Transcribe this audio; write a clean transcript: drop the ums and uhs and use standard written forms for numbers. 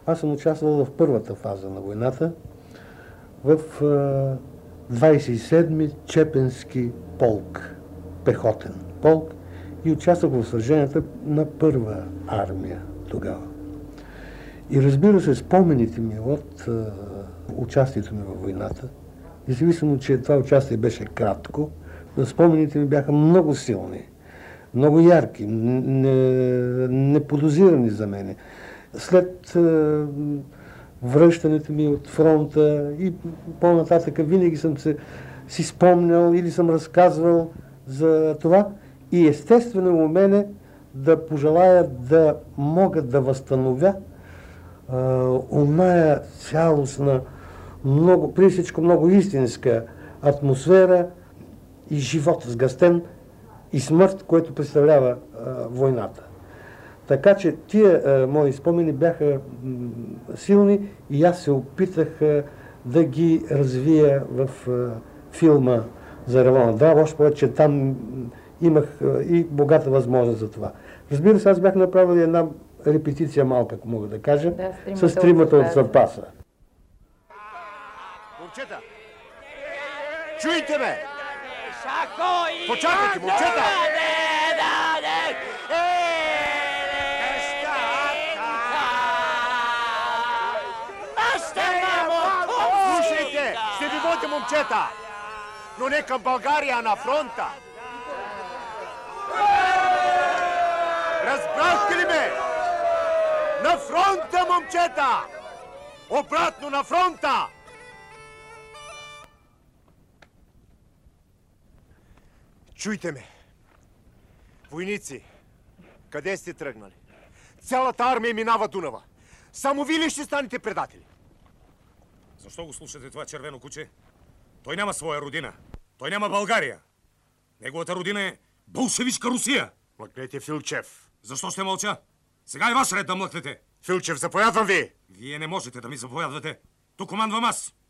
Аз съм участвал в първата фаза на войната, в 27-ми Чепенски полк, пехотен полк, и участвах в сраженията на първа армия тогава. И разбира се, спомените ми от участието ми във войната, независимо, че това участие беше кратко, но спомените ми бяха много силни, много ярки, неподозирани за мене. След връщането ми от фронта и по-нататък винаги съм си спомнял или съм разказвал за това. И естествено у мене да пожелая да мога да възстановя оная цялостна, преди всичко много истинска атмосфера и живот сгъстен и смърт, което представлява войната. Така че тия мои спомени бяха силни и аз се опитах да ги развия в филма за Равона 2, още повече, че там имах и богата възможност за това. Разбира се, аз бях направил една репетиция малка, ако мога да кажа, с тримата от запаса. Момчета! Чуйте ме! Почакайте, момчета! Слушайте, ще ви водя, момчета! Но не към България, а на фронта! Разбрахте ли ме? На фронта, момчета! Обратно на фронта! Чуйте ме! Войници, къде сте тръгнали? Цялата армия минава Дунава. Само ви ли ще станете предатели? Защо го слушате това червено куче? Той няма своя родина. Той няма България. Неговата родина е болшевишка Русия. Млъкнете, Филчев. Защо ще мълча? Сега е ваш ред да млъкнете. Филчев, заповядвам ви! Вие не можете да ми заповядвате. Тук командвам аз.